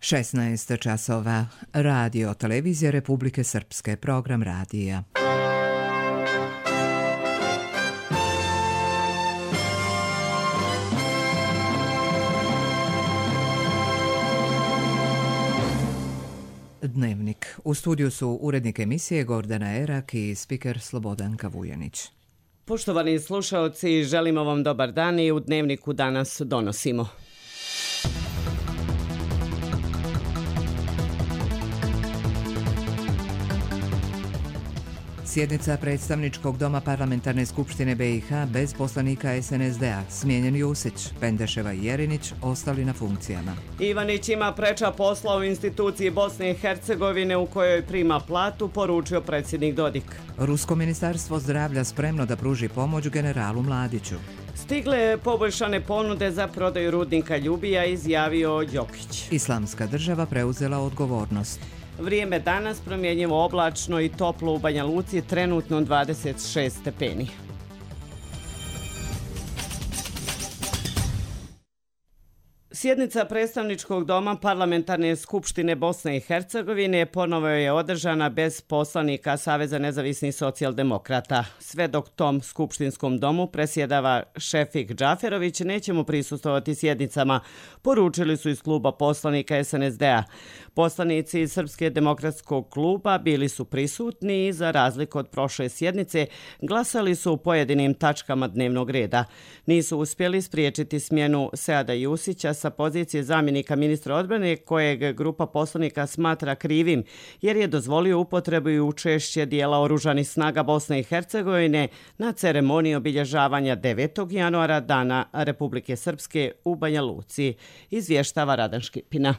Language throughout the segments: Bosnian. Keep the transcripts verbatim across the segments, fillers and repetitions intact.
šesnaest časova. Radio Televizija Republike Srpske, program radija. Dnevnik. U studiju su urednik emisije Gordana Erak i spiker Slobodanka Vujanić. Poštovani slušaoci, želimo vam dobar dan i u Dnevniku danas donosimo. Sjednica predstavničkog doma Parlamentarne skupštine B i H bez poslanika S N S D-a. Smijenjen Jusić, Pendeševa i Jerinić ostali na funkcijama. Ivanić ima preča posla u instituciji Bosne i Hercegovine u kojoj prima platu, poručio predsjednik Dodik. Rusko ministarstvo zdravlja spremno da pruži pomoć generalu Mladiću. Stigle poboljšane ponude za prodaju rudnika Ljubija, izjavio Đokić. Islamska država preuzela odgovornost. Vrijeme danas promjenjivo oblačno i toplo u Banja Luci, trenutno dvadeset šest stepeni. Sjednica predstavničkog doma Parlamentarne skupštine Bosne i Hercegovine ponovo je održana bez poslanika Saveza nezavisnih socijaldemokrata. Sve dok tom skupštinskom domu presjedava Šefik Džaferović, nećemo prisustvovati sjednicama, poručili su iz kluba poslanika S N S D-a. Poslanici iz Srpske demokratskog kluba bili su prisutni i za razliku od prošle sjednice glasali su u pojedinim tačkama dnevnog reda. Nisu uspjeli spriječiti smjenu Seada Jusića sa pozicije zamjenika ministra odbrane, kojeg grupa poslanika smatra krivim jer je dozvolio upotrebu i učešće dijela oružanih snaga Bosne i Hercegovine na ceremoniji obilježavanja devetog januara Dana Republike Srpske u Banja Luci, izvještava Radan Škipina.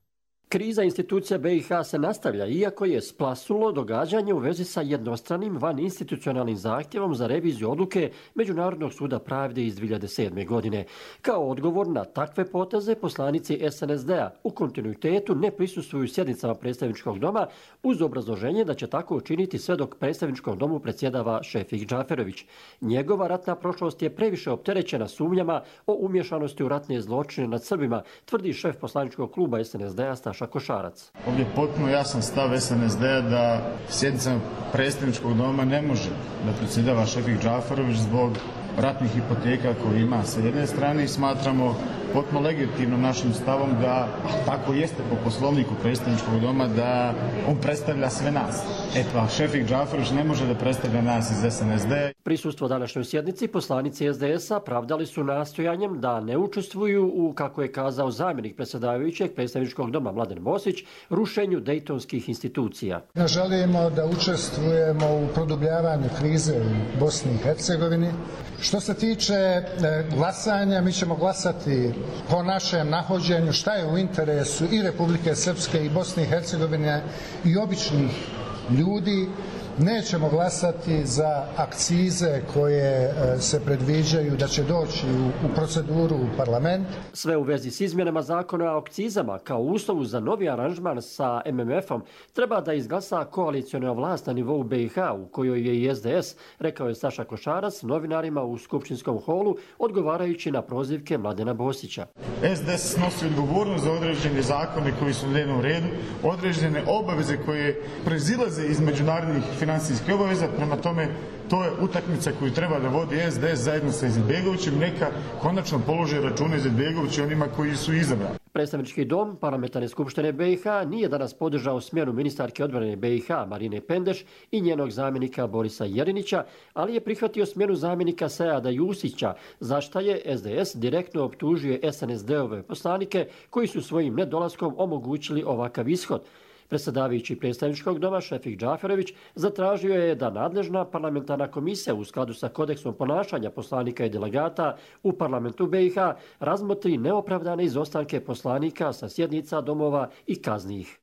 Kriza institucija B i H se nastavlja, iako je splasnulo događanje u vezi sa jednostranim vaninstitucionalnim zahtjevom za reviziju odluke Međunarodnog suda pravde iz dvije hiljade sedme. godine. Kao odgovor na takve poteze, poslanici S N S D-a u kontinuitetu ne prisustvuju sjednicama predstavničkog doma uz obrazloženje da će tako učiniti sve dok predstavničkom domu predsjedava Šefik Džaferović. Njegova ratna prošlost je previše opterećena sumnjama o umješanosti u ratne zločine nad Srbima, tvrdi šef poslaničkog kluba S N S D-a Staša Košarac. Ovdje je potpuno jasan stav S N S D-a da sjednicama predstavničkog doma ne može da predsjedava Šefik Džaferović zbog ratnih hipoteka koje ima sa jedne strane i smatramo potpuno legitimno našim stavom da, a tako jeste po poslovniku predstavničkog doma, da on predstavlja sve nas. Eto, a Šefik Džaferović ne može da predstavlja nas iz S N S D-a. Prisustvo današnjoj sjednici poslanici S D S-a pravdali su nastojanjem da ne učestvuju u, kako je kazao zamjenik predsjedavajućeg predstavničkog doma Mladen Bosić, rušenju dejtonskih institucija. Ne želimo da učestvujemo u produbljavanju krize u Bosni i Hercegovini. Što se tiče glasanja, mi ćemo glasati po našem nahođenju šta je u interesu i Republike Srpske i Bosne i Hercegovine i običnih ljudi. Nećemo glasati za akcize koje se predviđaju da će doći u, u proceduru u parlament. Sve u vezi s izmjenama zakona o akcizama kao uslovu za novi aranžman sa M M F-om treba da izglasa koaliciona vlast na nivou B i H u kojoj je i S D S, rekao je Staša Košarac novinarima u skupštinskom holu odgovarajući na prozivke Mladena Bosića. S D S snosi odgovornost za određene zakone koji su u dnevnom redu, određene obaveze koje proizilaze iz međunarodnih financijske obaveze, prema tome to je utakmica koju treba da vodi S D S zajedno sa Izetbegovićem, neka konačno polože račune Izetbegoviću i onima koji su izabrani. Predstavnički dom Parlamentarne skupštine B i H nije danas podržao smjenu ministarke odbrane B i H Marine Pendeš i njenog zamjenika Borisa Jerinića, ali je prihvatio smjenu zamjenika Seada Jusića, za šta je S D S direktno optužio S N S D-ove poslanike koji su svojim nedolaskom omogućili ovakav ishod. Predsjedavajući predstavničkog doma Šefik Džaferović zatražio je da nadležna parlamentarna komisija u skladu sa kodeksom ponašanja poslanika i delegata u parlamentu B i H razmotri neopravdane izostanke poslanika sa sjednica domova i kazni ih.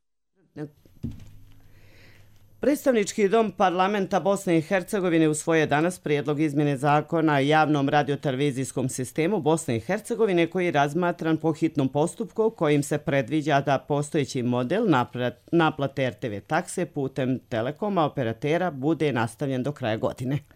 Predstavnički dom parlamenta Bosne i Hercegovine usvojio danas prijedlog izmjene zakona o javnom radiotelevizijskom sistemu Bosne i Hercegovine koji je razmatran po hitnom postupku kojim se predviđa da postojeći model naplate R T V takse putem Telekoma operatera bude nastavljen do kraja godine.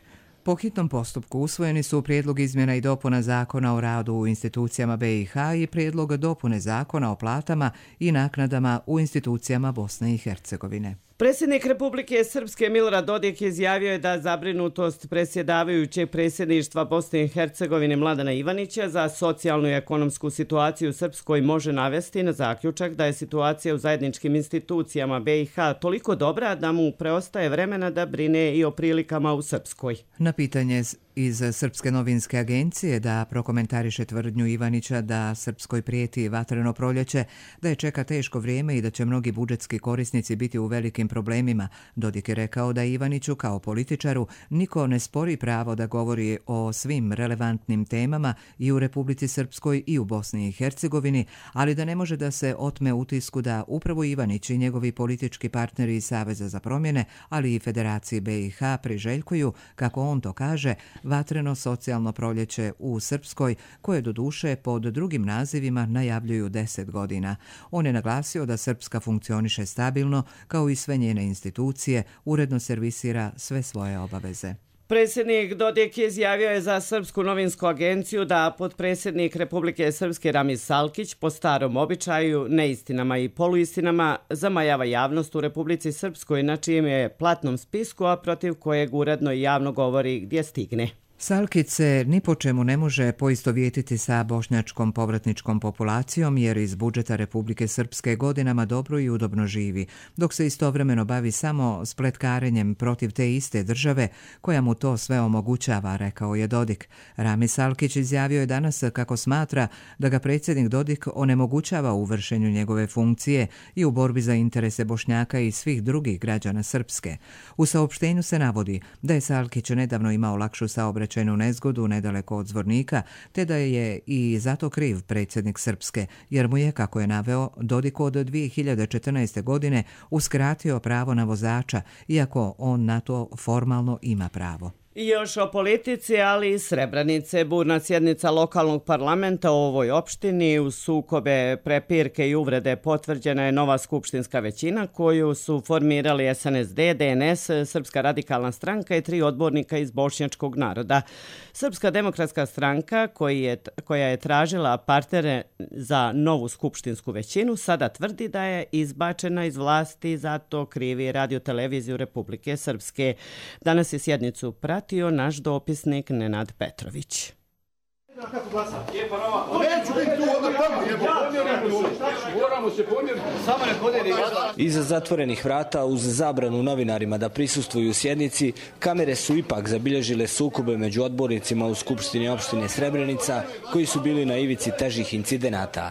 Po hitnom postupku usvojeni su prijedlog izmjena i dopuna zakona o radu u institucijama B i H i prijedlog dopune zakona o platama i naknadama u institucijama Bosne i Hercegovine. Predsjednik Republike Srpske Milorad Dodik izjavio je da zabrinutost predsjedavajućeg predsjedništva Bosne i Hercegovine Mladena Ivanića za socijalnu i ekonomsku situaciju u Srpskoj može navesti na zaključak da je situacija u zajedničkim institucijama B i H toliko dobra da mu preostaje vremena da brine i o prilikama u Srpskoj. Na pitanje iz Srpske novinske agencije da prokomentariše tvrdnju Ivanića da Srpskoj prijeti vatreno proljeće, da je čeka teško vrijeme i da će mnogi budžetski korisnici biti u velikim problemima, Dodik je rekao da Ivaniću kao političaru niko ne spori pravo da govori o svim relevantnim temama i u Republici Srpskoj i u Bosni i Hercegovini, ali da ne može da se otme utisku da upravo Ivanić i njegovi politički partneri iz Saveza za promjene, ali i Federacije B i H priželjkuju, kako on to kaže, vatreno socijalno proljeće u Srpskoj, koje do duše pod drugim nazivima najavljuju deset godina. On je naglasio da Srpska funkcioniše stabilno, kao i sve njene institucije, uredno servisira sve svoje obaveze. Predsjednik Dodik izjavio je za Srpsku novinsku agenciju da potpredsjednik Republike Srpske Ramiz Salkić po starom običaju, neistinama i poluistinama zamajava javnost u Republici Srpskoj na čijem je platnom spisku, a protiv kojeg uredno i javno govori gdje stigne. Salkić se ni po čemu ne može poistovjetiti sa bošnjačkom povratničkom populacijom jer iz budžeta Republike Srpske godinama dobro i udobno živi, dok se istovremeno bavi samo spletkarenjem protiv te iste države koja mu to sve omogućava, rekao je Dodik. Ramiz Salkić izjavio je danas kako smatra da ga predsjednik Dodik onemogućava u vršenju njegove funkcije i u borbi za interese Bošnjaka i svih drugih građana Srpske. U saopštenju se navodi da je Salkić nedavno imao lakšu saobraćajnu nezgodu nedaleko od Zvornika, te da je i zato kriv predsjednik Srpske, jer mu je, kako je naveo, Dodik od dvije hiljade četrnaeste. godine uskratio pravo na vozača, iako on na to formalno ima pravo. I još o politici, ali i Srebrenice. Burna sjednica lokalnog parlamenta u ovoj opštini u sukobe, prepirke i uvrede potvrđena je nova skupštinska većina koju su formirali S N S D, D N S, Srpska radikalna stranka i tri odbornika iz bošnjačkog naroda. Srpska demokratska stranka koji je, koja je tražila partnere za novu skupštinsku većinu sada tvrdi da je izbačena iz vlasti, zato krivi radioteleviziju Republike Srpske. Danas je sjednicu pratio naš dopisnik Nenad Petrović. Iza zatvorenih vrata, uz zabranu novinarima da prisustvuju sjednici, kamere su ipak zabilježile sukobe među odbornicima u Skupštini opštine Srebrenica, koji su bili na ivici težih incidenata.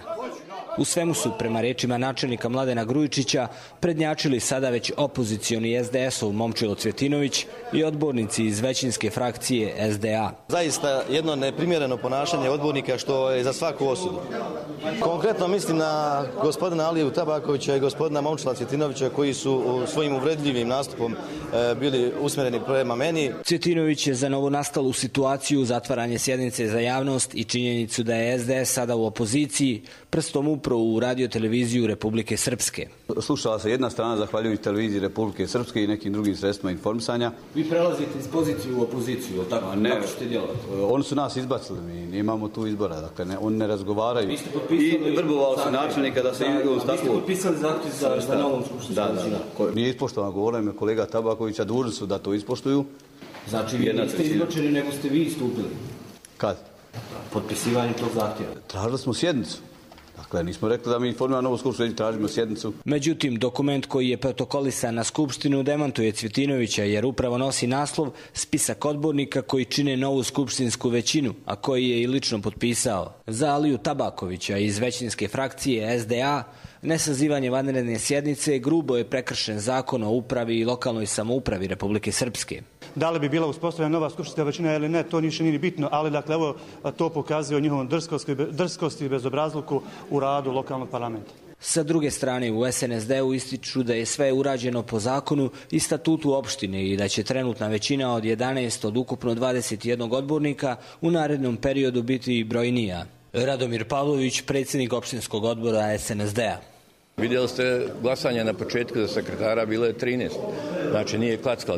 U svemu su, prema rečima načelnika Mladena Grujičića, prednjačili sada već opozicioni S D S-ov Momčilo Cvjetinović i odbornici iz većinske frakcije S D A. Zaista jedno neprimjereno ponašanje odbornika što je za svaku osudu. Konkretno mislim na gospodina Aliju Tabakovića i gospodina Momčila Cvjetinovića koji su svojim uvredljivim nastupom bili usmjereni prema meni. Cvjetinović je za novonastalu situaciju, zatvaranje sjednice za javnost i činjenicu da je S D S sada u opoziciji prstom upravo u radioteleviziju Republike Srpske. Slušala se jedna strana zahvaljujući televiziji Republike Srpske i nekim drugim sredstvima informisanja. Vi prelazite iz pozicije u opoziciju, tako? Ne, kako ćete djelovati? Oni su nas izbacili, mi nemamo tu izbora, dakle ne, oni ne razgovaraju. Vi ste potpisali... I vrbovali su načelnika da se... Vi ste potpisali zahtjev za, za novom skupštinskom. Da, da, da. Nije ispoštovano, govorio mi kolega Tabakovića, dužni su da to ispoštuju. Znači vi niste izbačeni, nego ste vi istupili? Kad? Potpisivanje tog zahtjeva. Tražili smo sjednicu. Dakle, nismo rekli da mi formiramo novu skupštinu, tražimo sjednicu. Međutim, dokument koji je protokolisan na skupštinu demantuje Cvjetinovića jer upravo nosi naslov spisak odbornika koji čine novu skupštinsku većinu, a koji je i lično potpisao. Za Aliju Tabakovića iz većinske frakcije S D A nesazivanje vanredne sjednice grubo je prekršen zakon o upravi i lokalnoj samoupravi Republike Srpske. Da li bi bila uspostavljena nova skupštinska većina ili ne, to ništa nije bitno, ali dakle ovo to pokazuje o njihovom drskosti, drskosti i bezobrazluku u radu lokalnog parlamenta. Sa druge strane, u S N S D-u ističu da je sve urađeno po zakonu i statutu opštine i da će trenutna većina od jedanaest od ukupno dvadeset jednog odbornika u narednom periodu biti brojnija. Radomir Pavlović, predsjednik opštinskog odbora S N S D-a. Vidjeli ste glasanje na početku za sekretara, bilo je trinaest, znači nije klackalica.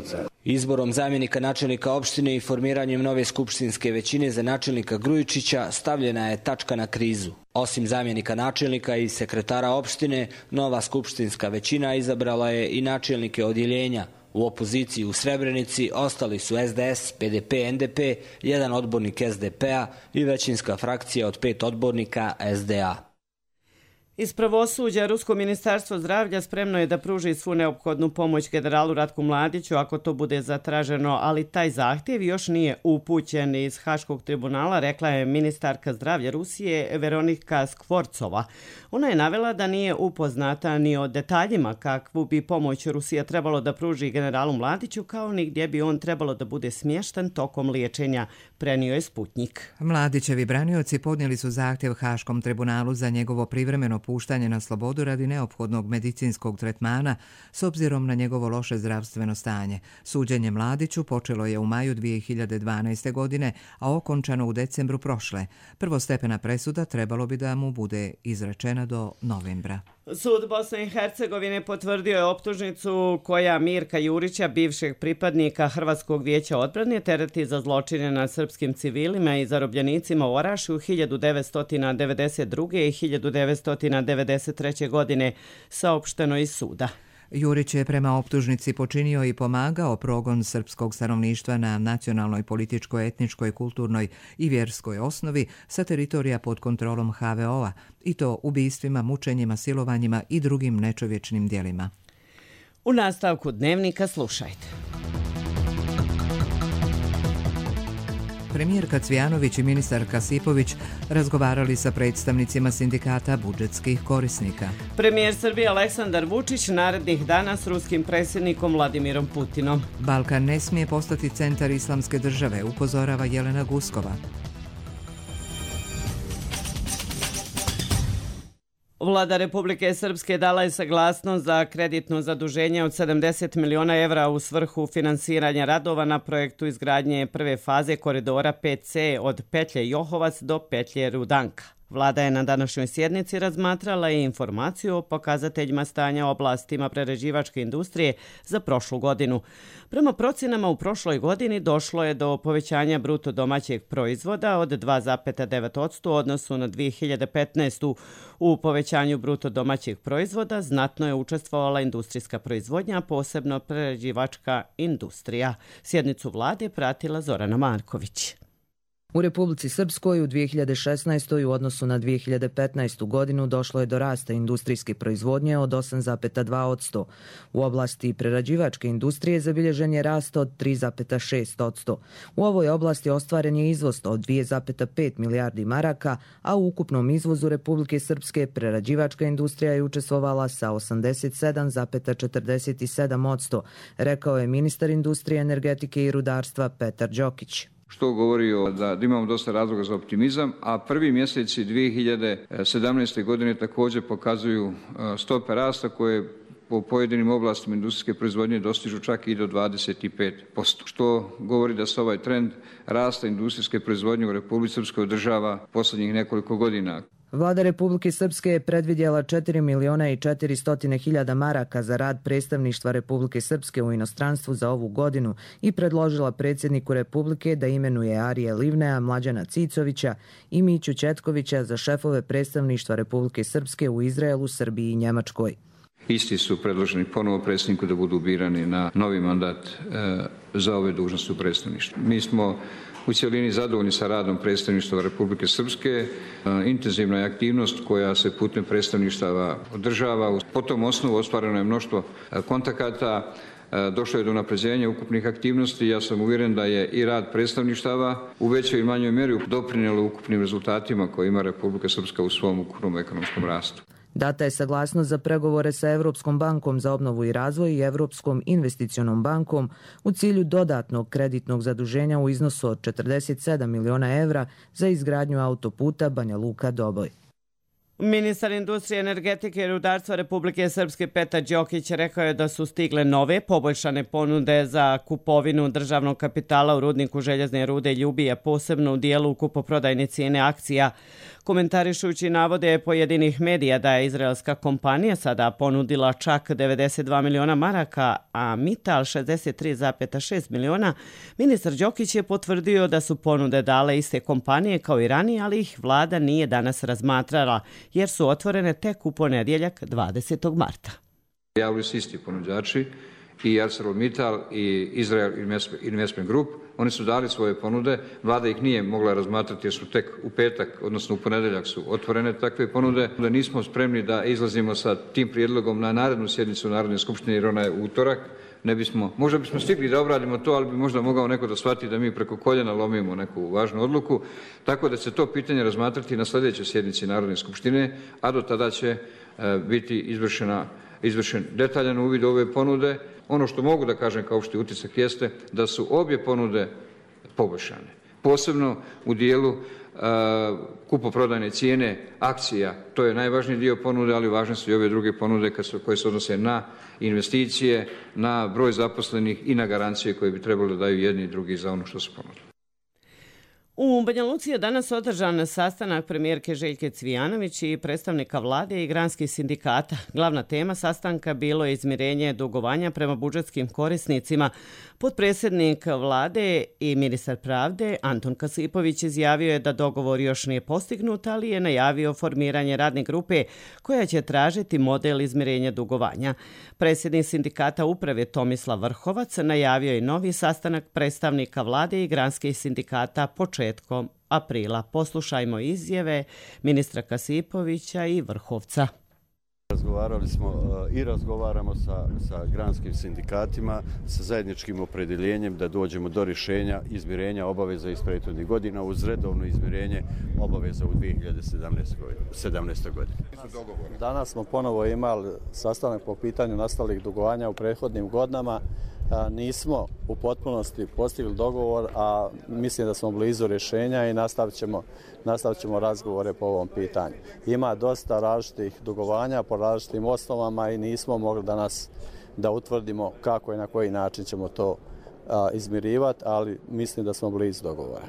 Izborom zamjenika načelnika opštine i formiranjem nove skupštinske većine za načelnika Grujičića stavljena je tačka na krizu. Osim zamjenika načelnika i sekretara opštine, nova skupštinska većina izabrala je i načelnike odjeljenja. U opoziciji u Srebrenici ostali su S D S, P D P, N D P, jedan odbornik S D P-a i većinska frakcija od pet odbornika S D A. Iz pravosuđa, Rusko ministarstvo zdravlja spremno je da pruži svu neophodnu pomoć generalu Ratku Mladiću ako to bude zatraženo, ali taj zahtjev još nije upućen iz Haškog tribunala, rekla je ministarka zdravlja Rusije Veronika Skvorcova. Ona je navela da nije upoznata ni o detaljima kakvu bi pomoć Rusija trebalo da pruži generalu Mladiću, kao ni gdje bi on trebalo da bude smješten tokom liječenja, prenio je Sputnjik. Mladićevi branioci podnijeli su zahtjev Haškom tribunalu za njegovo privremeno puštanje na slobodu radi neophodnog medicinskog tretmana s obzirom na njegovo loše zdravstveno stanje. Suđenje Mladiću počelo je u maju dvije hiljade dvanaeste. godine, a okončano u decembru prošle. Prvostepena presuda trebalo bi da mu bude izrečena do novembra. Sud Bosne i Hercegovine potvrdio je optužnicu koja Mirka Jurića, bivšeg pripadnika Hrvatskog vijeća odbrane, tereti za zločine nad srpskim civilima i zarobljenicima u Orašju hiljadu devetsto devedeset druge. i hiljadu devetsto devedeset treće. godine, saopšteno iz suda. Jurić je prema optužnici počinio i pomagao progon srpskog stanovništva na nacionalnoj, političkoj, etničkoj, kulturnoj i vjerskoj osnovi sa teritorija pod kontrolom H V O-a, i to ubistvima, mučenjima, silovanjima i drugim nečovječnim djelima. U nastavku Dnevnika slušajte. Premijerka Cvijanović i ministarka Sipović razgovarali sa predstavnicima sindikata budžetskih korisnika. Premijer Srbije Aleksandar Vučić narednih dana s ruskim predsjednikom Vladimirom Putinom. Balkan ne smije postati centar islamske države, upozorava Jelena Guskova. Vlada Republike Srpske dala je saglasnost za kreditno zaduženje od sedamdeset miliona evra u svrhu finansiranja radova na projektu izgradnje prve faze koridora pet C od petlje Johovac do petlje Rudanka. Vlada je na današnjoj sjednici razmatrala i informaciju o pokazateljima stanja oblastima prerađivačke industrije za prošlu godinu. Prema procjenama u prošloj godini došlo je do povećanja bruto domaćeg proizvoda od dva zarez devet posto u odnosu na dvije hiljade petnaestu. U povećanju bruto domaćeg proizvoda znatno je učestvovala industrijska proizvodnja, posebno prerađivačka industrija. Sjednicu vlade pratila Zorana Marković. U Republici Srpskoj u dvije hiljade šesnaestoj. u odnosu na dvije hiljade petnaestu. godinu došlo je do rasta industrijske proizvodnje od osam zarez dva posto. U oblasti prerađivačke industrije zabilježen je rast od tri zarez šest posto. U ovoj oblasti ostvaren je izvoz od dvije zarez pet milijardi maraka, a u ukupnom izvozu Republike Srpske prerađivačka industrija je učestvovala sa osamdeset sedam zarez četrdeset sedam posto, rekao je ministar industrije, energetike i rudarstva Petar Đokić. Što govori o da imamo dosta razloga za optimizam, a prvi mjeseci dvije hiljade sedamnaeste. godine također pokazuju stope rasta koje po pojedinim oblastima industrijske proizvodnje dostižu čak i do dvadeset pet posto, što govori da se ovaj trend rasta industrijske proizvodnje u Republici Srpskoj održava posljednjih nekoliko godina. Vlada Republike Srpske je predvidjela četiri miliona i četiristo hiljada maraka za rad predstavništva Republike Srpske u inostranstvu za ovu godinu i predložila predsjedniku Republike da imenuje Arije Livnea, Mlađana Cicovića i Miću Četkovića za šefove predstavništva Republike Srpske u Izraelu, Srbiji i Njemačkoj. Isti su predloženi ponovo predsjedniku da budu birani na novi mandat e, za ove dužnosti u predstavništvu. Mi smo u cijelini zadovoljni sa radom predstavništva Republike Srpske. Intenzivna je aktivnost koja se putem predstavništava održava. Po tom osnovu ostvareno je mnoštvo kontakata, došlo je do unapređenja ukupnih aktivnosti. Ja sam uvjeren da je i rad predstavništava u većoj i manjoj mjeri doprinijelo ukupnim rezultatima koje ima Republika Srpska u svom ukupnom ekonomskom rastu. Data je saglasnost za pregovore sa Evropskom bankom za obnovu i razvoj i Evropskom investicionom bankom u cilju dodatnog kreditnog zaduženja u iznosu od četrdeset sedam miliona evra za izgradnju autoputa Banja Luka-Doboj. Ministar industrije, energetike i rudarstva Republike Srpske Petar Đokić rekao je da su stigle nove poboljšane ponude za kupovinu državnog kapitala u rudniku željezne rude Ljubija, posebno u dijelu kupoprodajne cijene akcija. Komentarišući navode pojedinih medija da je izraelska kompanija sada ponudila čak devedeset dva miliona maraka, a Mittal šezdeset tri zarez šest miliona, ministar Đokić je potvrdio da su ponude dale iste kompanije kao i ranije, ali ih vlada nije danas razmatrala, jer su otvorene tek u ponedjeljak dvadesetog marta. Javili su isti ponuđači, i ArcelorMittal i Israel Investment Group. Oni su dali svoje ponude, vlada ih nije mogla razmatrati jer su tek u petak, odnosno u ponedeljak su otvorene takve ponude. Da nismo spremni da izlazimo sa tim prijedlogom na narednu sjednicu Narodne skupštine jer ona je utorak. Ne bismo, možda bismo stigli da obradimo to, ali bi možda mogao neko da shvati da mi preko koljena lomimo neku važnu odluku. Tako da će to pitanje razmatrati na sljedećoj sjednici Narodne skupštine, a do tada će e, biti izvršena, izvršen detaljan uvid u ove ponude. Ono što mogu da kažem kao što je utisak jeste da su obje ponude poboljšane. Posebno u dijelu uh, kupoprodajne cijene akcija, to je najvažniji dio ponude, ali važne su i ove druge ponude koje se odnose na investicije, na broj zaposlenih i na garancije koje bi trebalo da daju jedni i drugi za ono što su ponudili. U Banja Luci je danas održan sastanak premijerke Željke Cvijanović i predstavnika vlade i granskih sindikata. Glavna tema sastanka bilo je izmirenje dugovanja prema budžetskim korisnicima. Potpredsjednik vlade i ministar pravde Anton Kasipović izjavio je da dogovor još nije postignut, ali je najavio formiranje radne grupe koja će tražiti model izmirenja dugovanja. Predsjednik sindikata uprave Tomislav Vrhovac najavio je novi sastanak predstavnika vlade i granskih sindikata početkom aprila. Poslušajmo izjave ministra Kasipovića i Vrhovca. Razgovarali smo i razgovaramo sa, sa granskim sindikatima sa zajedničkim opredjeljenjem da dođemo do rješenja izmirenja obaveza iz prethodnih godina uz redovno izmirenje obaveza u dvije hiljade sedamnaestoj godini. Danas smo ponovo imali sastanak po pitanju nastalih dugovanja u prethodnim godinama. Nismo u potpunosti postigli dogovor, a mislim da smo blizu rješenja i nastavit ćemo, nastavit ćemo razgovore po ovom pitanju. Ima dosta različitih dugovanja po različitim osnovama i nismo mogli danas da utvrdimo kako i na koji način ćemo to a, izmirivati, ali mislim da smo blizu dogovora.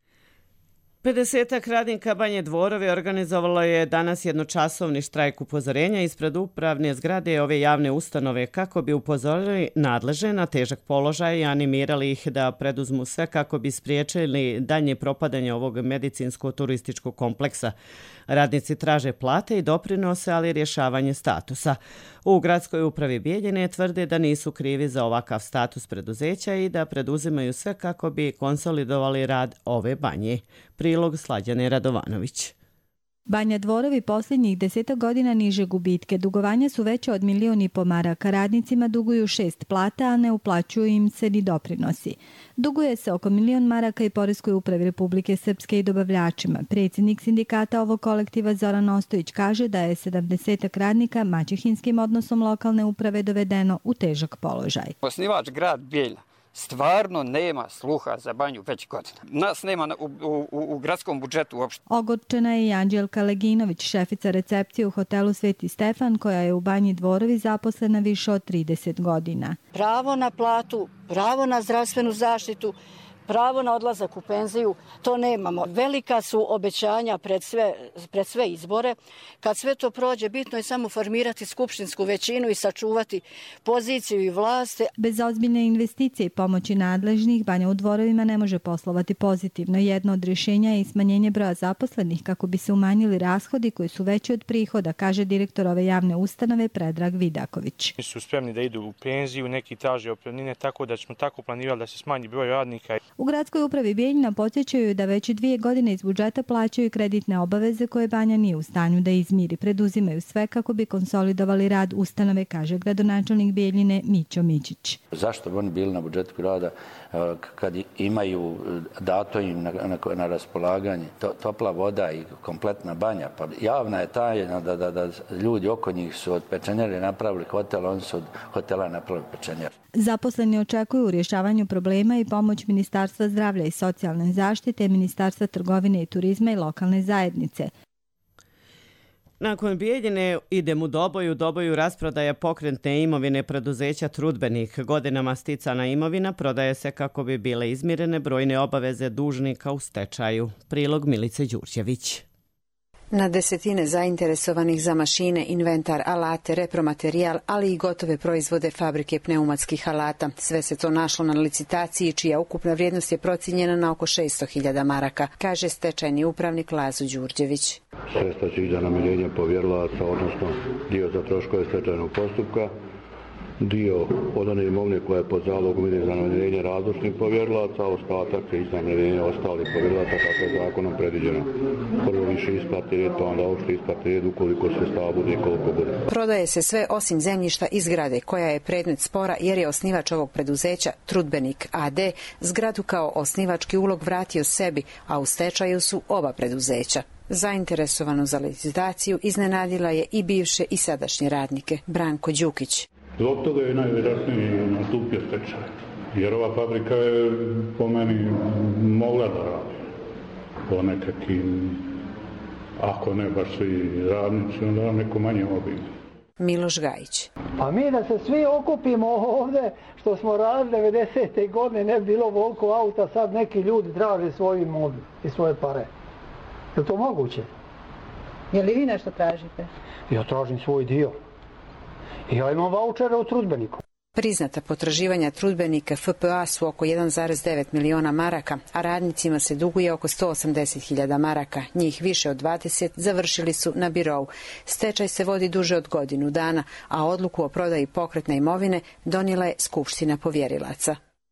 pedesetak radnika Banje Dvorove organizovalo je danas jednočasovni štrajk upozorenja ispred upravne zgrade ove javne ustanove kako bi upozorili nadležne na težak položaj i animirali ih da preduzmu sve kako bi spriječili daljnje propadanje ovog medicinsko-turističkog kompleksa. Radnici traže plate i doprinose, ali rješavanje statusa. U gradskoj upravi Bijeljine tvrde da nisu krivi za ovakav status preduzeća i da preduzimaju sve kako bi konsolidovali rad ove banje. Prilog Slađane Radovanović. Banja Dvorovi posljednjih deseta godina niže gubitke. Dugovanja su veće od milion i po maraka. Radnicima duguju šest plata, a ne uplaćuju im se ni doprinosi. Duguje se oko milion maraka i Poreskoj upravi Republike Srpske i dobavljačima. Predsjednik sindikata ovog kolektiva Zoran Ostojić kaže da je sedamdesetak radnika maćehinskim odnosom lokalne uprave dovedeno u težak položaj. Osnivač grad Bijeljina stvarno nema sluha za banju već godina. Nas nema u, u, u gradskom budžetu uopšte. Ogorčena je i Anđelka Leginović, šefica recepcije u hotelu Sveti Stefan, koja je u Banji Dvorovi zaposlena više od trideset godina. Pravo na platu, pravo na zdravstvenu zaštitu, pravo na odlazak u penziju, to nemamo. Velika su obećanja pred sve, pred sve izbore. Kad sve to prođe, bitno je samo formirati skupštinsku većinu i sačuvati poziciju i vlast. Bez ozbiljne investicije i pomoći nadležnih, Banja u Dvorovima ne može poslovati pozitivno. Jedno od rješenja je i smanjenje broja zaposlenih kako bi se umanjili rashodi koji su veći od prihoda, kaže direktor ove javne ustanove Predrag Vidaković. Mi su spremni da idu u penziju, neki traže otpremnine, tako da smo tako planirali da se smanji broj radnika. U gradskoj upravi Bijeljina podsjećaju da već dvije godine iz budžeta plaćaju kreditne obaveze koje Banja nije u stanju da izmiri. Preduzimaju sve kako bi konsolidovali rad ustanove, kaže gradonačelnik Bijeljine Mićo Mićić. Zašto bi oni bili na budžetu grada kad imaju dato im na, na, na raspolaganje to, topla voda i kompletna banja? Pa javna je tajna da, da, da ljudi oko njih su od pečenjere napravili hotel, oni su od hotela napravili pečenjer. Zaposleni očekuju u rješavanju problema i pomoć Ministarstva zdravlja i socijalne zaštite, Ministarstva trgovine i turizma i lokalne zajednice. Nakon Bijeljine idem u Doboju, Doboju rasprodaja pokretne imovine preduzeća Trudbenik. Godinama sticana imovina prodaje se kako bi bile izmirene brojne obaveze dužnika u stečaju. Prilog Milice Đurđević. Na desetine zainteresovanih za mašine, inventar, alate, repromaterijal, ali i gotove proizvode fabrike pneumatskih alata. Sve se to našlo na licitaciji, čija ukupna vrijednost je procijenjena na oko šesto hiljada maraka, kaže stečajni upravnik Lazo Đurđević. Sredstva će ići za namirenje povjerilaca, odnosno dio za troškove stečajnog postupka, dio od one imovine koja je pod zalogom ide za namirenje razlučnih povjerilaca, a ostatak će ići za namirenje ostalih povjerilaca kako je zakonom predviđeno. Prvo više isplati red, pa onda opšte isplati red ukoliko se stava bude i koliko bude. Prodaje se sve osim zemljišta i zgrade koja je predmet spora jer je osnivač ovog preduzeća, Trudbenik a d, zgradu kao osnivački ulog vratio sebi, a u stečaju su oba preduzeća. Zainteresovano za licitaciju iznenadila je i bivše i sadašnje radnike. Branko Đukić. Zbog toga je najvjerojatnije nastupio stečaj, jer ova fabrika je po meni mogla da radi po nekakvim, ako ne baš svi radnici, onda neko manje obimu. Miloš Gajić. Pa mi da se svi okupimo ovdje što smo radili devedesete godine, ne bi bilo volko auta, sad neki ljudi traže svoju imovinu i svoje pare. Je to moguće? Je li vi nešto tražite? Ja tražim svoj dio. Ja imam vaučere u Trudbeniku. Priznata potraživanja Trudbenika F P A su oko jedan zarez devet miliona maraka, a radnicima se duguje oko sto osamdeset hiljada maraka. Njih više od dvadeset završili su na birou. Stečaj se vodi duže od godinu dana, a odluku o prodaji pokretne imovine donijela je Skupština povjerilaca.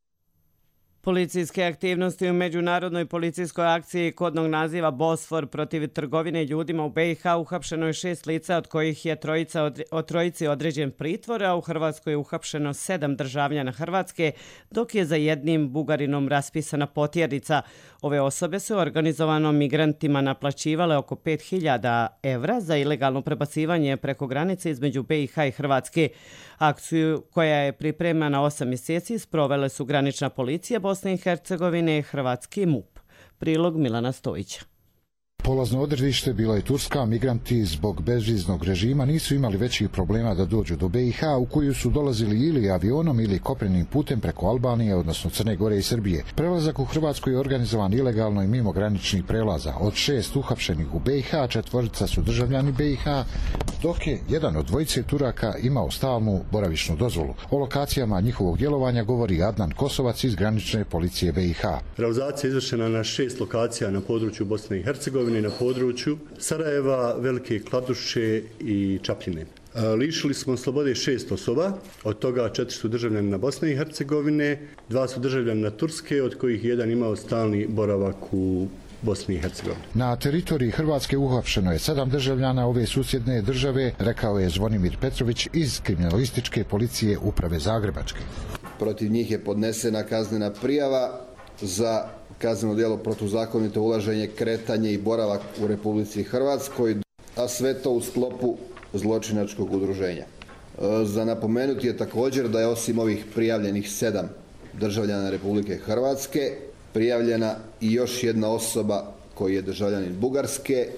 Policijske aktivnosti u međunarodnoj policijskoj akciji kodnog naziva Bosfor protiv trgovine ljudima u B i H uhapšeno je šest lica, od kojih je trojica od, od trojici određen pritvor, a u Hrvatskoj je uhapšeno sedam državljana Hrvatske, dok je za jednim Bugarinom raspisana potjernica. Ove osobe su organizovano migrantima naplaćivale oko pet hiljada evra za ilegalno prebacivanje preko granice između B i H i Hrvatske. Akciju koja je pripremana osam mjeseci sprovele su granična policija Bosne i Hercegovine i hrvatski M U P. Prilog Milana Stojića. Polazno odredište bila je Turska, migranti zbog bezviznog režima nisu imali većih problema da dođu do B i H, u koju su dolazili ili avionom ili kopnenim putem preko Albanije, odnosno Crne Gore i Srbije. Prelazak u Hrvatsku je organizovan ilegalno i mimo graničnih prelaza. Od šest uhapšenih u B i H, četvorica su državljani B i H, dok je jedan od dvojice Turaka imao stalnu boravišnu dozvolu. O lokacijama njihovog djelovanja govori Adnan Kosovac iz granične policije B i H. Realizacija je izvršena na šest lokacija na području Bosne i Hercegovine, na području Sarajeva, Velike Kladuše i Čapljine. Lišili smo slobode šest osoba, od toga četiri su državljani Bosne i Hercegovine, dva su državljani Turske, od kojih jedan imao stalni boravak u Bosni i Hercegovini. Na teritoriji Hrvatske uhapšeno je sedam državljana ove susjedne države, rekao je Zvonimir Petrović iz kriminalističke policije uprave Zagrebačke. Protiv njih je podnesena kaznena prijava za kazneno djelo protuzakonito ulaženje, kretanje i boravak u Republici Hrvatskoj, a sve to u sklopu zločinačkog udruženja. Za napomenuti je također da je osim ovih prijavljenih sedam državljana Republike Hrvatske prijavljena i još jedna osoba koji je državljanin Bugarske,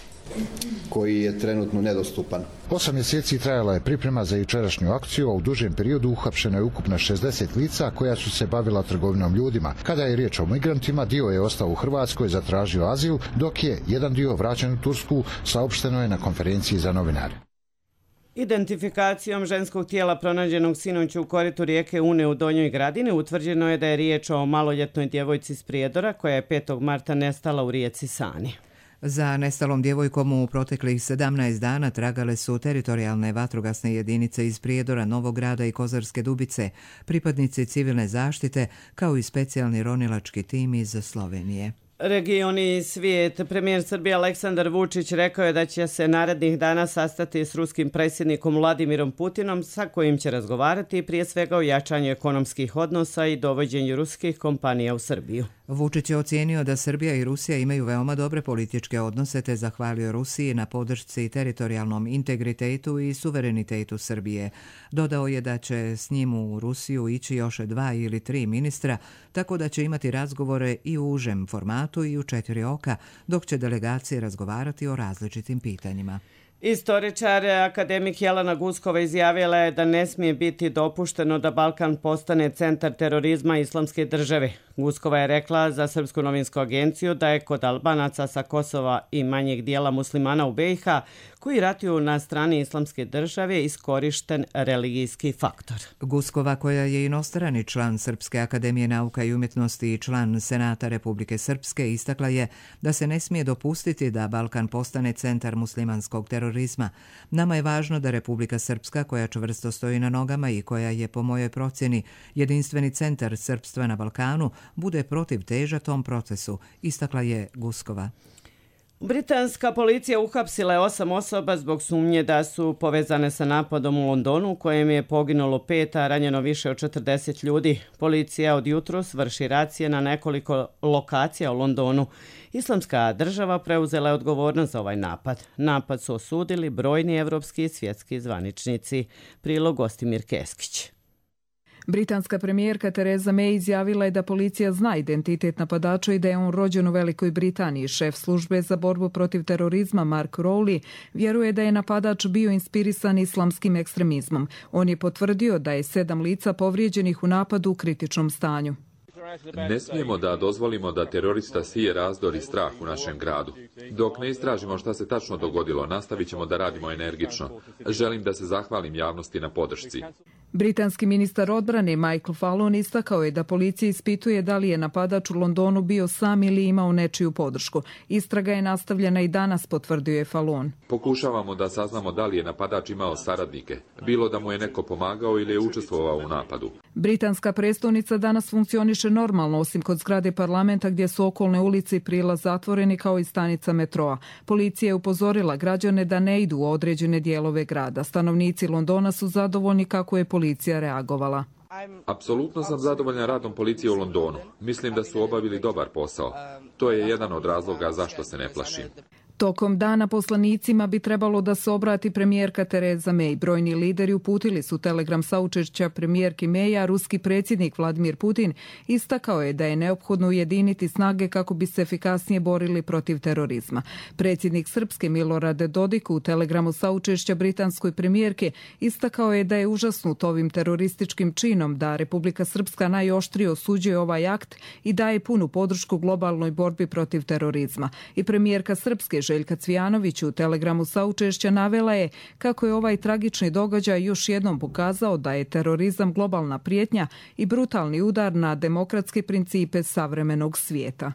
koji je trenutno nedostupan. Osam mjeseci trajala je priprema za jučerašnju akciju, a u dužem periodu uhapšeno je ukupno šezdeset lica koja su se bavila trgovinom ljudima. Kada je riječ o migrantima, dio je ostao u Hrvatskoj, zatražio azil, dok je jedan dio vraćen u Tursku, saopšteno je na konferenciji za novinare. Identifikacijom ženskog tijela pronađenog sinoć u koritu rijeke Une u Donjoj Gradini utvrđeno je da je riječ o maloljetnoj djevojci iz Prijedora koja je petog marta nestala u rijeci Sani. Za nestalom djevojkom u proteklih sedamnaest dana tragale su teritorijalne vatrogasne jedinice iz Prijedora, Novog Grada i Kozarske Dubice, pripadnici civilne zaštite, kao i specijalni ronilački tim iz Slovenije. Regioni i svijet. Premijer Srbije Aleksandar Vučić rekao je da će se narednih dana sastati s ruskim predsjednikom Vladimirom Putinom, sa kojim će razgovarati prije svega o jačanju ekonomskih odnosa i dovođenju ruskih kompanija u Srbiju. Vučić je ocijenio da Srbija i Rusija imaju veoma dobre političke odnose, te zahvalio Rusiji na podršci teritorijalnom integritetu i suverenitetu Srbije. Dodao je da će s njim u Rusiju ići još dva ili tri ministra, tako da će imati razgovore i u užem formatu i u četiri oka, dok će delegacije razgovarati o različitim pitanjima. Istoričar akademik Jelena Guskova izjavila je da ne smije biti dopušteno da Balkan postane centar terorizma Islamske države. Guskova je rekla za Srpsku novinsku agenciju da je kod Albanaca sa Kosova i manjeg dijela muslimana u B i H koji ratuju na strani Islamske države iskorišten religijski faktor. Guskova, koja je inostrani član Srpske akademije nauka i umjetnosti i član Senata Republike Srpske, istakla je da se ne smije dopustiti da Balkan postane centar muslimanskog terorizma. Nama je važno da Republika Srpska, koja čvrsto stoji na nogama i koja je po mojoj procjeni jedinstveni centar srpstva na Balkanu, bude protiv teža tom procesu, istakla je Guskova. Britanska policija uhapsila je osam osoba zbog sumnje da su povezane sa napadom u Londonu u kojem je poginulo pet, a ranjeno više od četrdeset ljudi. Policija od jutros vrši racije na nekoliko lokacija u Londonu. Islamska država preuzela je odgovornost za ovaj napad. Napad su osudili brojni evropski i svjetski zvaničnici. Prilog Gostimir Keskić. Britanska premijerka Theresa May izjavila je da policija zna identitet napadača i da je on rođen u Velikoj Britaniji. Šef službe za borbu protiv terorizma Mark Rowley vjeruje da je napadač bio inspirisan islamskim ekstremizmom. On je potvrdio da je sedam lica povrijeđenih u napadu u kritičnom stanju. Ne smijemo da dozvolimo da terorista sije razdor i strah u našem gradu. Dok ne istražimo šta se tačno dogodilo, nastavit ćemo da radimo energično. Želim da se zahvalim javnosti na podršci. Britanski ministar odbrane Michael Fallon istakao je da policija ispituje da li je napadač u Londonu bio sam ili imao nečiju podršku. Istraga je nastavljena i danas, potvrdio je Fallon. Pokušavamo da saznamo da li je napadač imao saradnike, bilo da mu je neko pomagao ili je učestvovao u napadu. Britanska prestolnica danas funkcioniše normalno, osim kod zgrade parlamenta gdje su okolne ulice i prilaz zatvoreni kao i stanica metroa. Policija je upozorila građane da ne idu u određene dijelove grada. Stanovnici Londona su zadovoljni kako je policija reagovala. Apsolutno sam zadovoljan radom policije u Londonu. Mislim da su obavili dobar posao. To je jedan od razloga zašto se ne plašim. Tokom dana poslanicima bi trebalo da se obrati premijerka Theresa May. Brojni lideri uputili su telegram saučešća premijerki May, a ruski predsjednik Vladimir Putin istakao je da je neophodno ujediniti snage kako bi se efikasnije borili protiv terorizma. Predsjednik Srpske Milorad Dodik u telegramu saučešća britanskoj premijerke istakao je da je užasnut ovim terorističkim činom, da Republika Srpska najoštrije osuđuje ovaj akt i daje punu podršku globalnoj borbi protiv terorizma. I premijerka Srpske Željka Cvijanović u telegramu saučešća navela je kako je ovaj tragični događaj još jednom pokazao da je terorizam globalna prijetnja i brutalni udar na demokratske principe savremenog svijeta.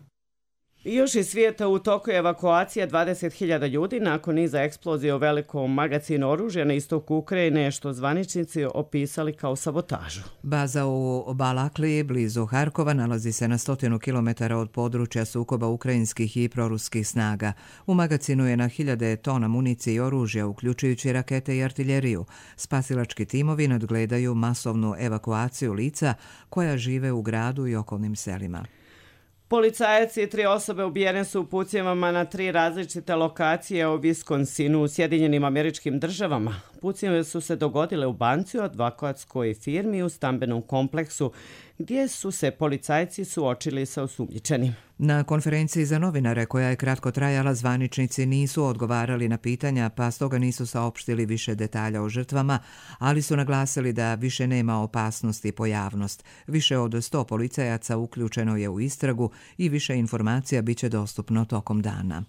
Još iz svijeta u toku je evakuacija dvadeset hiljada ljudi nakon niza eksplozije u velikom magazinu oružja na istoku Ukrajine, što zvaničnici opisali kao sabotažu. Baza u Balakli, blizu Harkova, nalazi se na stotinu kilometara od područja sukoba ukrajinskih i proruskih snaga. U magazinu je na hiljade tona municije i oružja, uključujući rakete i artiljeriju. Spasilački timovi nadgledaju masovnu evakuaciju lica koja žive u gradu i okolnim selima. Policajac i tri osobe ubijene su u pucnjevama na tri različite lokacije u Viskonsinu u Sjedinjenim Američkim Državama. Pucnjeve su se dogodile u banci, u advokatskoj firmi i u stambenom kompleksu, gdje su se policajci suočili sa osumnjičenim. Na konferenciji za novinare, koja je kratko trajala, zvaničnici nisu odgovarali na pitanja, pa stoga nisu saopštili više detalja o žrtvama, ali su naglasili da više nema opasnosti po javnost. Više od sto policajaca uključeno je u istragu i više informacija biće dostupno tokom dana.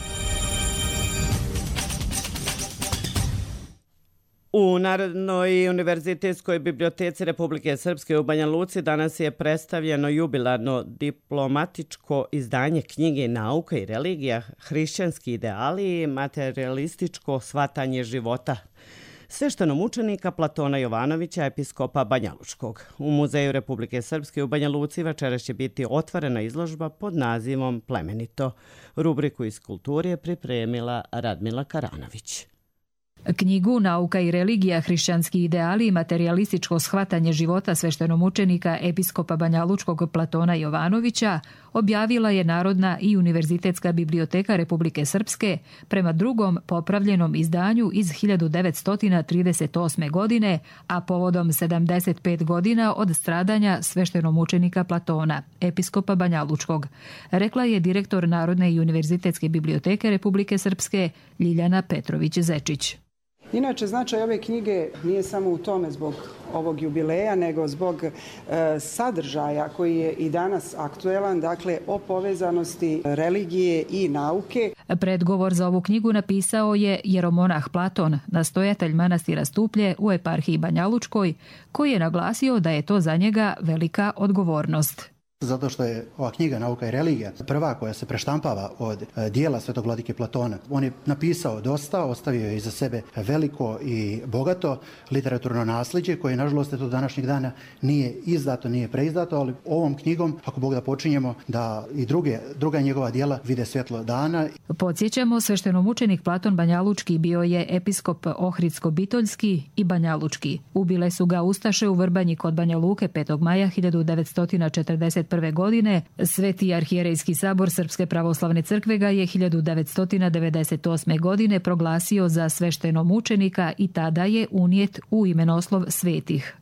U Narodnoj univerzitetskoj biblioteci Republike Srpske u Banja Luci danas je predstavljeno jubilarno diplomatičko izdanje knjige Nauka i religija, hrišćanski ideali i materialističko shvatanje života sveštenomučenika Platona Jovanovića, episkopa Banjalučkog. U Muzeju Republike Srpske u Banja Luci večeras će biti otvorena izložba pod nazivom Plemenito. Rubriku iz kulture je pripremila Radmila Karanović. Knjigu Nauka i religija, hrišćanski ideali i materijalističko shvatanje života sveštenomučenika episkopa Banjalučkog Platona Jovanovića objavila je Narodna i Univerzitetska biblioteka Republike Srpske prema drugom popravljenom izdanju iz hiljadu devetsto trideset osme. godine, a povodom sedamdeset pet godina od stradanja sveštenomučenika Platona, episkopa Banjalučkog, rekla je direktor Narodne i Univerzitetske biblioteke Republike Srpske Ljiljana Petrović-Zečić. Inače, značaj ove knjige nije samo u tome zbog ovog jubileja, nego zbog e, sadržaja koji je i danas aktuelan, dakle o povezanosti religije i nauke. Predgovor za ovu knjigu napisao je jeromonah Platon, nastojatelj manastira Stuplje u eparhiji Banjalučkoj, koji je naglasio da je to za njega velika odgovornost. Zato što je ova knjiga Nauka i religija prva koja se preštampava od dijela Svetog vladike Platona. On je napisao dosta, ostavio je iza sebe veliko i bogato literaturno nasljeđe koje nažalost do današnjeg dana nije izdato, nije preizdato, ali ovom knjigom, ako Bog da počinjemo, da i druge, druga njegova dijela vide svjetlo dana. Podsjećamo, sveštenomučenik Platon Banjalučki bio je episkop Ohridsko-Bitoljski i Banjalučki. Ubile su ga ustaše u Vrbanji kod Banja Luke petog maja hiljadu devetsto četrdeset prve. godine. Sveti arhijerejski sabor Srpske pravoslavne crkve ga je hiljadu devetsto devedeset osme. godine proglasio za sveštenomučenika i tada je unijet u imenoslov svetih.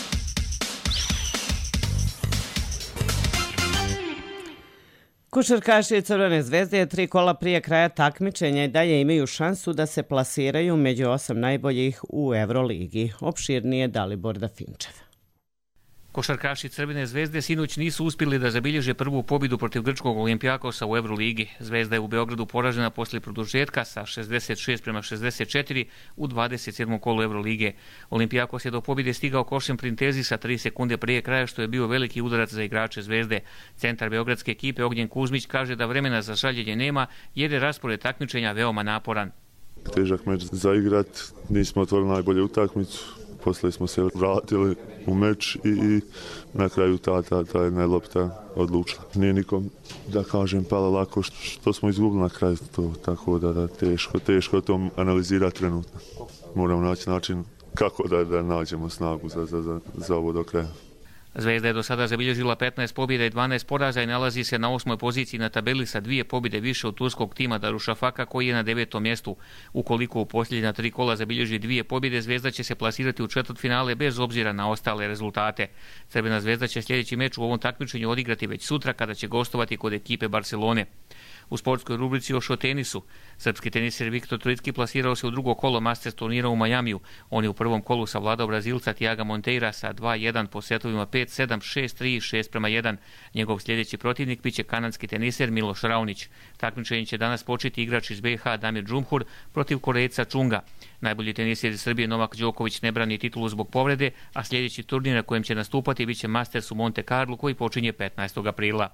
Košarkaši Crvene zvezde tri kola prije kraja takmičenja i dalje imaju šansu da se plasiraju među osam najboljih u Euroligi. Opširnije Dalibor Dafinčev. Košarkaši Crvene zvezde sinoć nisu uspjeli da zabilježe prvu pobjedu protiv grčkog Olimpijakosa u Euroligi. Zvezda je u Beogradu poražena poslije produžetka sa šezdeset šest prema šezdeset četiri u dvadeset sedmom kolu Eurolige. Olimpijakos je do pobjede stigao košem Printezi sa tri sekunde prije kraja, što je bio veliki udarac za igrače Zvezde. Centar beogradske ekipe Ognjen Kuzmić kaže da vremena za žaljenje nema jer je raspored takmičenja veoma naporan. Težak meč za igrat, nismo otvorili najbolju utakmicu. Poslije smo se vratili u meč i, i na kraju ta, ta, ta jedna lopta odlučila. Nije nikom, da kažem, pala lako što, što smo izgubili na kraju to, tako da, da teško, teško to analizirati trenutno. Moramo naći način kako da, da nađemo snagu za, za, za, za ovo do kraja. Zvezda je do sada zabilježila petnaest pobjeda i dvanaest poraza i nalazi se na osmoj poziciji na tabeli sa dvije pobjede više od turskog tima Darušafaka koji je na devetom mjestu. Ukoliko u posljednja tri kola zabilježi dvije pobjede, Zvezda će se plasirati u četvrtfinale bez obzira na ostale rezultate. Crvena Zvezda će sljedeći meč u ovom takmičenju odigrati već sutra kada će gostovati kod ekipe Barcelone. U sportskoj rubrici još o tenisu. Srpski teniser Viktor Trojicki plasirao se u drugo kolo Masters turnira u Majamiju. On je u prvom kolu savladao Brazilca Tiaga Monteira sa dva jedan po setovima pet sedam, šest tri i šest prema jedan. Njegov sljedeći protivnik biće kanadski teniser Miloš Raonić. Takmičenje će danas početi igrač iz be ha Damir Džumhur protiv Korejca Čunga. Najbolji teniser iz Srbije Novak Đoković ne brani titulu zbog povrede, a sljedeći turnir na kojem će nastupati biće Masters u Monte Carlo koji počinje petnaestog aprila.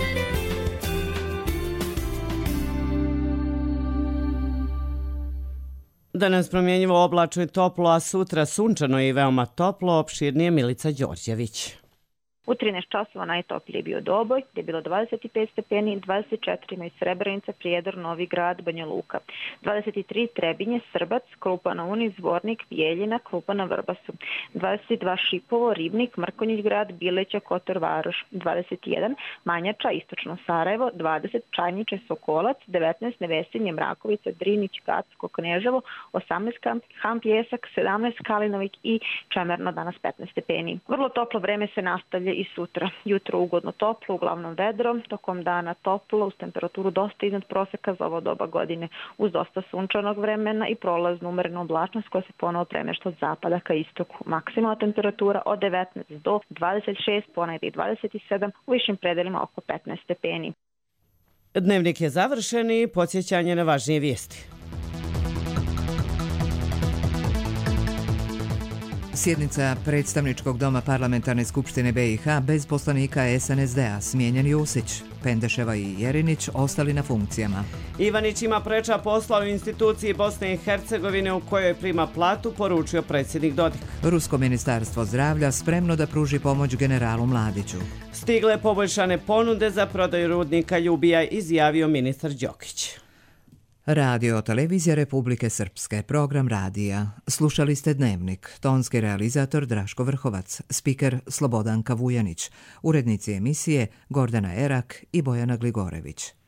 Danas promjenjivo oblačno i toplo, a sutra sunčano i veoma toplo, opširnije Milica Đorđević. U trinaest časova najtopliji je bio Doboj, gdje je bilo dvadeset pet stepeni, dvadeset četiri imaju Srebrenica, Prijedor, Novi Grad, Banja Luka. dvadeset tri Trebinje, Srbac, Krupa na Uni, Zvornik, Bijeljina, Krupa na Vrbasu. dvadeset dva Šipovo, Ribnik, Mrkonjić Grad, Bileća, Kotor, Varoš. dvadeset jedan Manjača, Istočno Sarajevo, dvadeset Čajniče, Sokolac, devetnaest Nevesinje, Mrakovica, Drinić, Gacko, Kneževo, osamnaest Han Pjesak, sedamnaest Kalinovik i Čemerno, danas petnaest stepeni. Vrlo toplo vreme se nastavlja i sutra. Jutro ugodno toplo, uglavnom vedro, tokom dana toplo, uz temperaturu dosta iznad proseka za ovo doba godine, uz dosta sunčanog vremena i prolaznu umerenu oblačnost koja se ponovo premješta od zapada ka istoku. Maksimalna temperatura od devetnaest do dvadeset šest, ponegdje i dvadeset sedam, u višim predelima oko petnaest stepeni. Dnevnik je završen i podsjećanje na važnije vijesti. Sjednica predstavničkog doma parlamentarne skupštine be i ha bez poslanika es en es de a, smijenjen Jusić, Pendeševa i Jerinić ostali na funkcijama. Ivanić ima preča posla u instituciji Bosne i Hercegovine u kojoj prima platu, poručio predsjednik Dodik. Rusko ministarstvo zdravlja spremno da pruži pomoć generalu Mladiću. Stigle poboljšane ponude za prodaju rudnika Ljubija, izjavio ministar Đokić. Radio Televizija Republike Srpske, program radija. Slušali ste Dnevnik, tonski realizator Draško Vrhovac, spiker Slobodanka Vujanić, urednici emisije Gordana Erak i Bojana Gligorević.